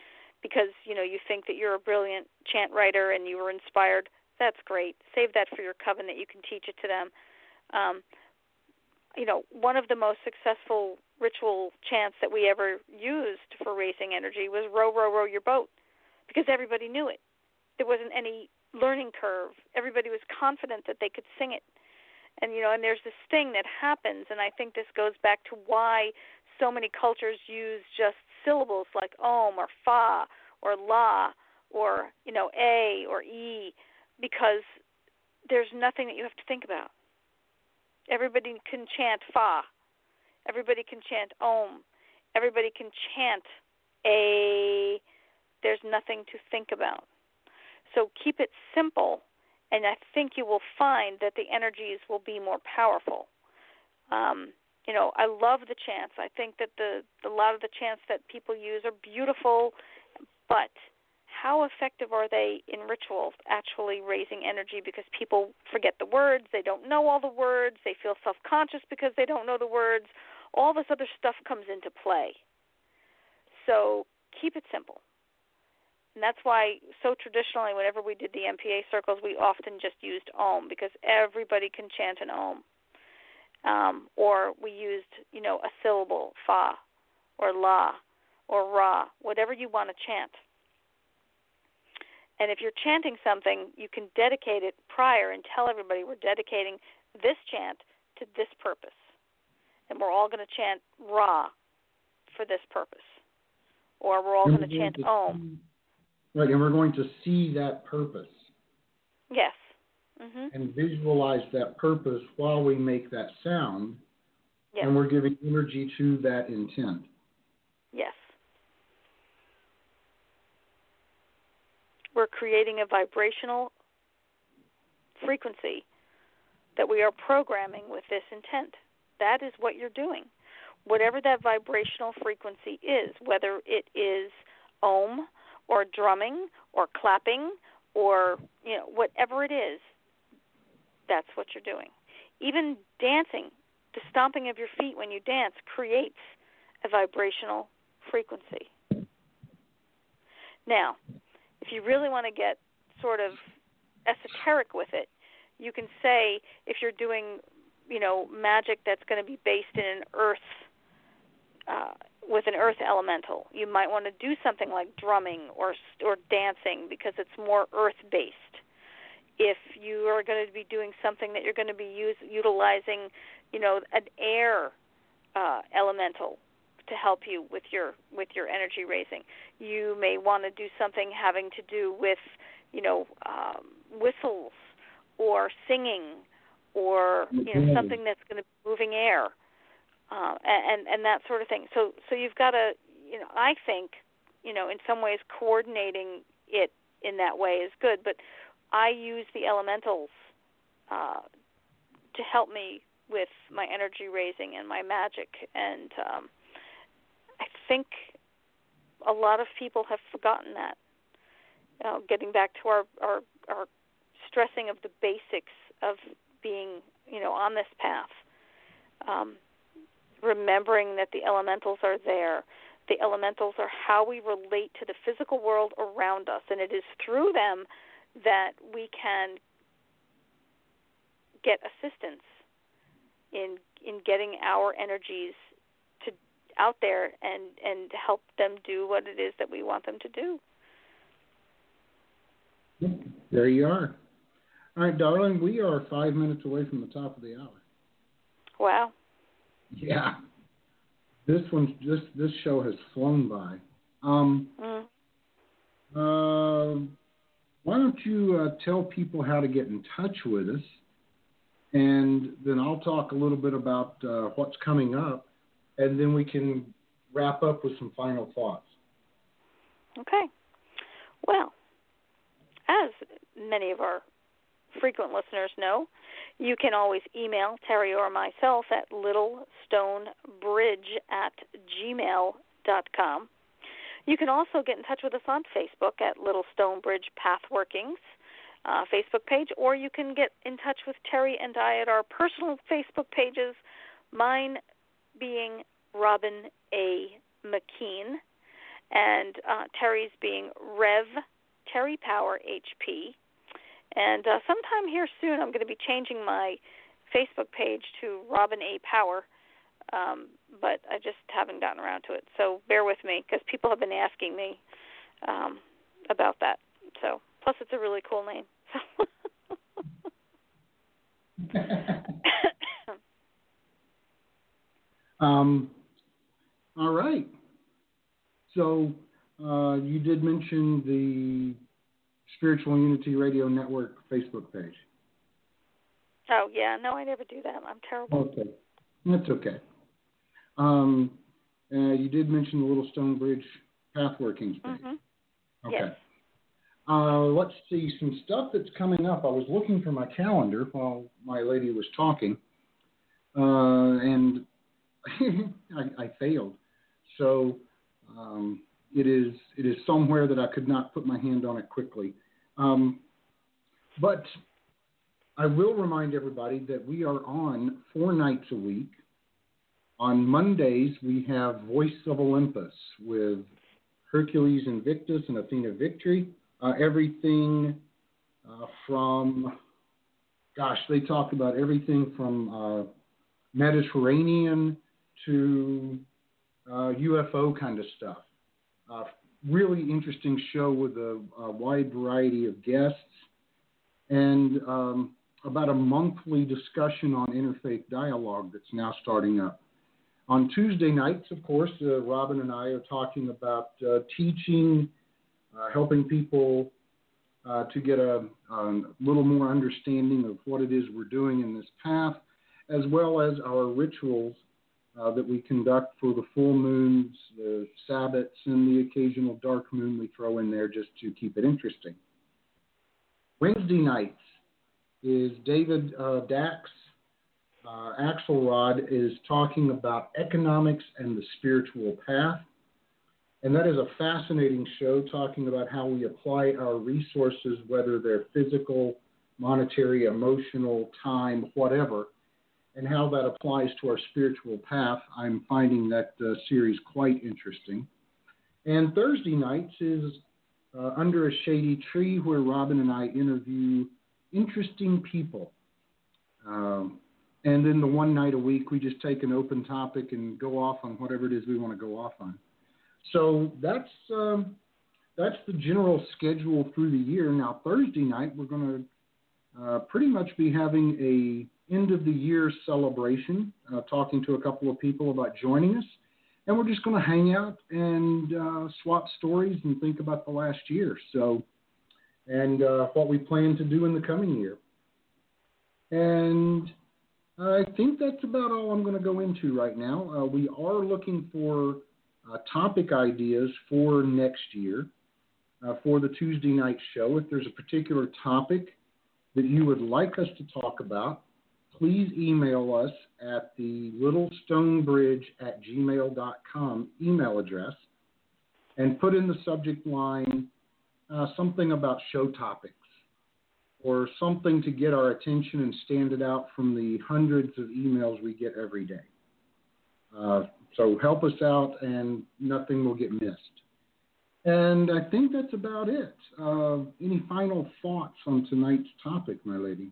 because, you know, you think that you're a brilliant chant writer and you were inspired. That's great. Save that for your coven that you can teach it to them. Um, you know, one of the most successful ritual chants that we ever used for raising energy was row, row, row your boat, because everybody knew it. There wasn't any learning curve. Everybody was confident that they could sing it. And, you know, and there's this thing that happens, and I think this goes back to why so many cultures use just syllables like om or fa or la or, you know, a or e, because there's nothing that you have to think about. Everybody can chant fa. Everybody can chant om. Everybody can chant a. There's nothing to think about. So keep it simple, and I think you will find that the energies will be more powerful. Um, you know, I love the chants. I think that the a lot of the chants that people use are beautiful, but how effective are they in rituals actually raising energy? Because people forget the words, they don't know all the words, they feel self-conscious because they don't know the words. All this other stuff comes into play. So keep it simple. And that's why, so traditionally, whenever we did the M P A circles, we often just used Om, because everybody can chant an Om. Um, or we used, you know, a syllable, Fa, or La, or Ra, whatever you want to chant. And if you're chanting something, you can dedicate it prior and tell everybody we're dedicating this chant to this purpose. And we're all going to chant Ra for this purpose. Or we're all going to chant Om. Right, and we're going to see that purpose. Yes. Mm-hmm. And visualize that purpose while we make that sound. Yes. And we're giving energy to that intent. Yes. We're creating a vibrational frequency that we are programming with this intent. That is what you're doing. Whatever that vibrational frequency is, whether it is Om or drumming or clapping or, you know, whatever it is, that's what you're doing. Even dancing, the stomping of your feet when you dance creates a vibrational frequency. Now, if you really want to get sort of esoteric with it, you can say if you're doing, you know, magic that's going to be based in an earth, uh, with an earth elemental, you might want to do something like drumming or or dancing because it's more earth-based. If you are going to be doing something that you're going to be use, utilizing, you know, an air uh, elemental to help you with your with your energy raising, you may want to do something having to do with, you know, um, whistles or singing or, you know, something that's going to be moving air. Uh, and and that sort of thing. So so you've got to, you know, I think, you know, in some ways coordinating it in that way is good. But I use the elementals uh, to help me with my energy raising and my magic. And um, I think a lot of people have forgotten that. You know, getting back to our, our our stressing of the basics of being, you know, on this path. Um, remembering that the elementals are there. The elementals are how we relate to the physical world around us, and it is through them that we can get assistance in in getting our energies to out there and, and help them do what it is that we want them to do. There you are. All right, darling, we are five minutes away from the top of the hour. Wow. Yeah, this one, this this show has flown by. Um, mm. uh, why don't you uh, tell people how to get in touch with us, and then I'll talk a little bit about uh, what's coming up, and then we can wrap up with some final thoughts. Okay. Well, as many of our frequent listeners know, you can always email Terry or myself at littlestonebridge at gmail dot com. You can also get in touch with us on Facebook at Little Stone Bridge Pathworkings uh, Facebook page, or you can get in touch with Terry and I at our personal Facebook pages, mine being Robin A. McKean, and uh, Terry's being Rev Terry Power H P. And uh, sometime here soon, I'm going to be changing my Facebook page to Robin A. Power, um, but I just haven't gotten around to it. So bear with me, because people have been asking me um, about that. So plus, it's a really cool name. um. All right. So uh, you did mention the Spiritual Unity Radio Network Facebook page. Oh, yeah. No, I never do that. I'm terrible. Okay. That's okay. Um, uh, you did mention the Little Stone Bridge Pathworkings page. Mm-hmm. Okay. Yes. Uh, let's see some stuff that's coming up. I was looking for my calendar while my lady was talking, uh, and I, I failed. So um, it is it is somewhere that I could not put my hand on it quickly. Um, but I will remind everybody that we are on four nights a week. On Mondays, we have Voice of Olympus with Hercules Invictus and Athena Victory. Uh, everything uh, from, gosh, they talk about everything from uh, Mediterranean to uh, U F O kind of stuff. Uh, really interesting show with a, a wide variety of guests, and um, about a monthly discussion on interfaith dialogue that's now starting up. On Tuesday nights, of course, uh, Robin and I are talking about uh, teaching, uh, helping people uh, to get a, a little more understanding of what it is we're doing in this path, as well as our rituals uh, that we conduct for the full moons, the Sabbats, and the occasional dark moon we throw in there just to keep it interesting. Wednesday nights is David uh, Dax. Uh, Axelrod is talking about economics and the spiritual path. And that is a fascinating show, talking about how we apply our resources, whether they're physical, monetary, emotional, time, whatever, and how that applies to our spiritual path. I'm finding that uh, series quite interesting. And Thursday nights is uh, Under a Shady Tree, where Robin and I interview interesting people. Um, and then the one night a week, we just take an open topic and go off on whatever it is we want to go off on. So that's um, that's the general schedule through the year. Now, Thursday night, we're going to uh, pretty much be having a end of the year celebration, uh, talking to a couple of people about joining us. And we're just going to hang out and uh, swap stories and think about the last year. So, and uh, what we plan to do in the coming year. And I think that's about all I'm going to go into right now. Uh, we are looking for uh, topic ideas for next year uh, for the Tuesday night show. If there's a particular topic that you would like us to talk about, please email us at the littlestonebridge at gmail dot com email address and put in the subject line uh, something about show topics or something to get our attention and stand it out from the hundreds of emails we get every day. Uh, so help us out and nothing will get missed. And I think that's about it. Uh, any final thoughts on tonight's topic, my lady?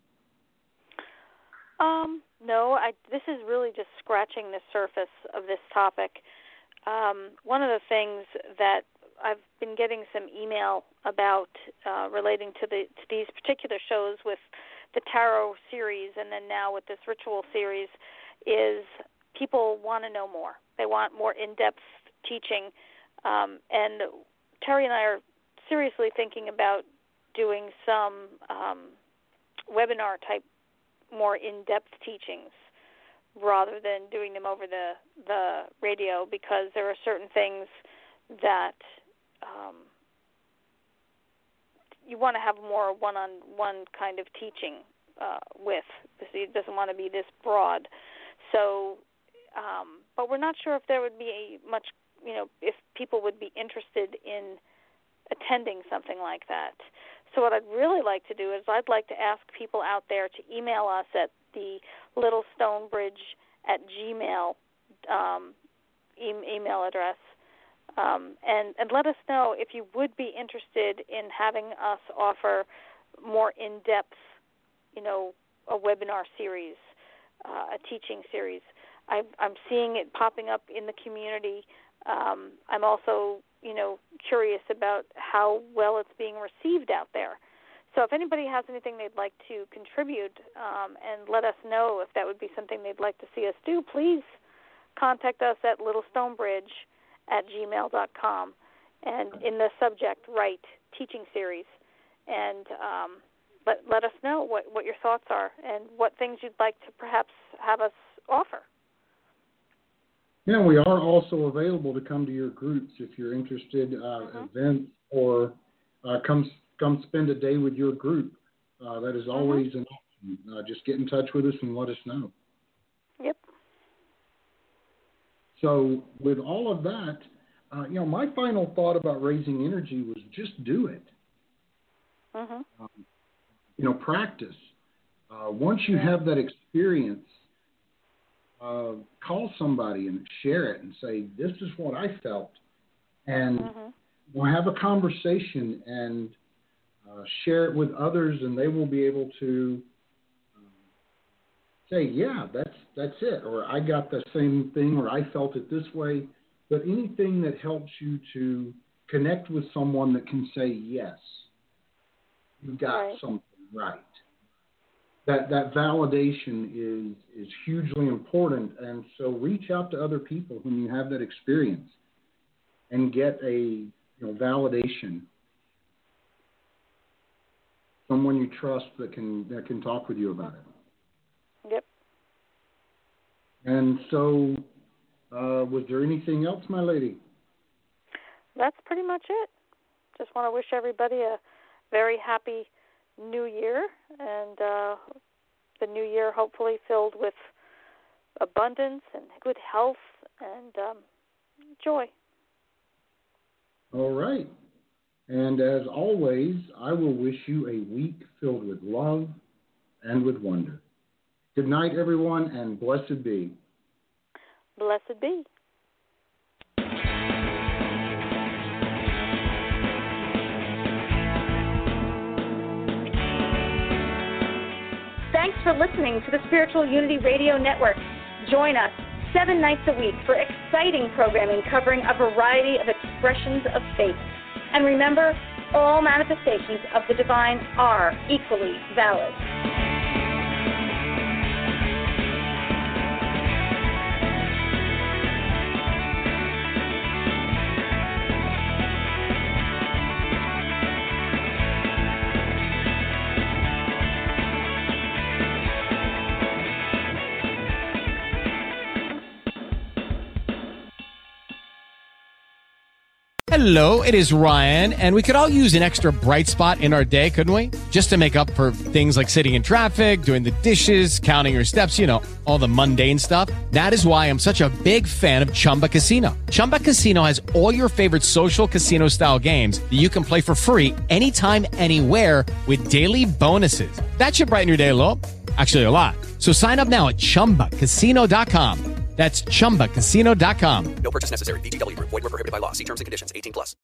Um, no, I, this is really just scratching the surface of this topic. Um, one of the things that I've been getting some email about uh, relating to the to these particular shows with the tarot series and then now with this ritual series is people want to know more. They want more in-depth teaching. Um, and Terry and I are seriously thinking about doing some um, webinar-type, more in-depth teachings rather than doing them over the, the radio, because there are certain things that Um, you want to have more one-on-one kind of teaching uh, with. It doesn't want to be this broad. So, um, but we're not sure if there would be a much, you know, if people would be interested in attending something like that. So what I'd really like to do is I'd like to ask people out there to email us at the littlestonebridge at gmail um, e- email address. Um, and, and let us know if you would be interested in having us offer more in-depth, you know, a webinar series, uh, a teaching series. I, I'm seeing it popping up in the community. Um, I'm also, you know, curious about how well it's being received out there. So if anybody has anything they'd like to contribute um, and let us know if that would be something they'd like to see us do, please contact us at littlestonebridge at gmail dot com. And in the subject, write teaching series. And um, let, let us know what, what your thoughts are and what things you'd like to perhaps have us offer. Yeah, we are also available to come to your groups if you're interested, uh, mm-hmm. events, or uh, come come spend a day with your group. Uh, that is always mm-hmm. an option. Uh, just get in touch with us and let us know. Yep. So with all of that, uh, you know, my final thought about raising energy was just do it. Mm-hmm. Um, you know, practice. Uh, once you have that experience, uh, call somebody and share it and say, this is what I felt. And mm-hmm. we'll have a conversation and uh, share it with others, and they will be able to um, say, yeah, that's that's it, or I got the same thing, or I felt it this way. But anything that helps you to connect with someone that can say, yes, you got right. something right. That that validation is is hugely important, and so reach out to other people when you have that experience and get a you know validation. Someone you trust that can that can talk with you about it. Yep. And so, uh, was there anything else, my lady? That's pretty much it. Just want to wish everybody a very happy New Year, and uh, the New Year hopefully filled with abundance and good health and um, joy. All right. And as always, I will wish you a week filled with love and with wonder. Good night, everyone, and blessed be. Blessed be. Thanks for listening to the Spiritual Unity Radio Network. Join us seven nights a week for exciting programming covering a variety of expressions of faith. And remember, all manifestations of the divine are equally valid. Hello, it is Ryan, and we could all use an extra bright spot in our day, couldn't we? Just to make up for things like sitting in traffic, doing the dishes, counting your steps, you know, all the mundane stuff. That is why I'm such a big fan of Chumba Casino. Chumba Casino has all your favorite social casino-style games that you can play for free anytime, anywhere with daily bonuses. That should brighten your day a little. Actually, a lot. So sign up now at chumba casino dot com. That's chumba casino dot com. No purchase necessary. V G W Group. Void where prohibited by law. See terms and conditions. eighteen plus.